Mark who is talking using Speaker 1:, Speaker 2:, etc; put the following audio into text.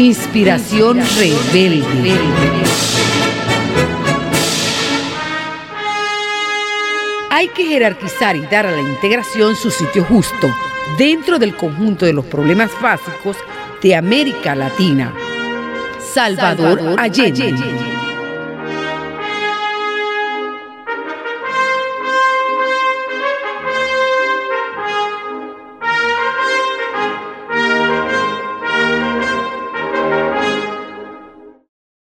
Speaker 1: Inspiración rebelde. Hay que jerarquizar y dar a la integración su sitio justo dentro del conjunto de los problemas básicos de América Latina. Salvador Allende.